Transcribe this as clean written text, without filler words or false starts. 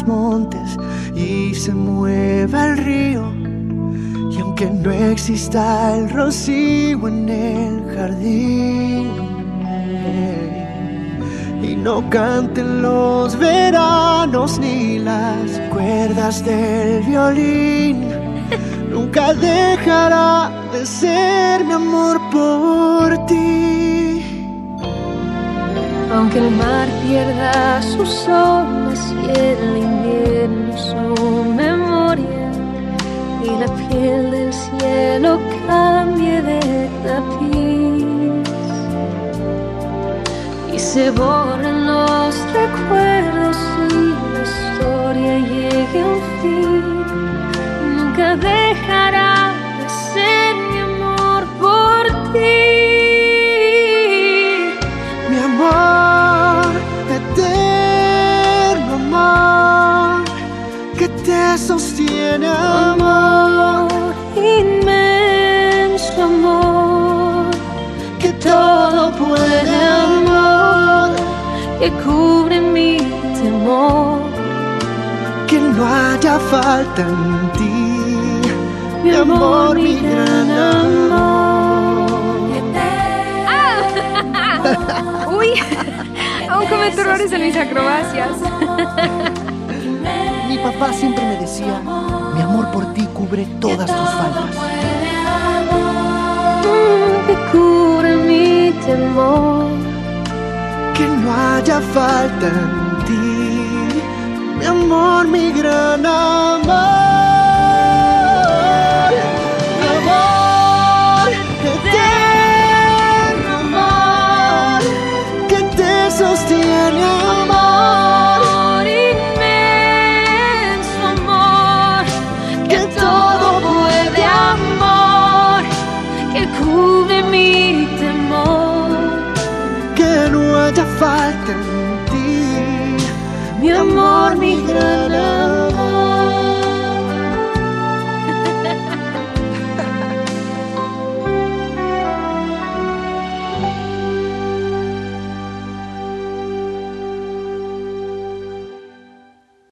montes y se mueva el río, y aunque no exista el rocío en el jardín, y no canten los veranos ni las cuerdas del violín, nunca dejará de ser mi amor por ti. Aunque el mar pierda sus olas y el invierno su memoria, y la piel del cielo cambie de tapiz, y se borren los recuerdos y la historia llegue a un fin, nunca dejará de ser mi amor por ti. Mi amor, eterno amor, que te sostiene, amor, inmenso amor, que todo puede, amor, que cubre mi temor, que no haya falta en ti, mi amor, mi gran amor. Uy, aún cometo errores en mis acrobacias. Mi papá siempre me decía, mi amor por ti cubre todas tus faltas. Que cubre mi temor, Que no haya falta en ti, mi amor, mi gran amor. Amor, eterno amor, que te sostiene, amor, inmenso amor, que todo puede, amor, que cubre mi temor, que no haya falta en ti, mi amor, mi gran amor.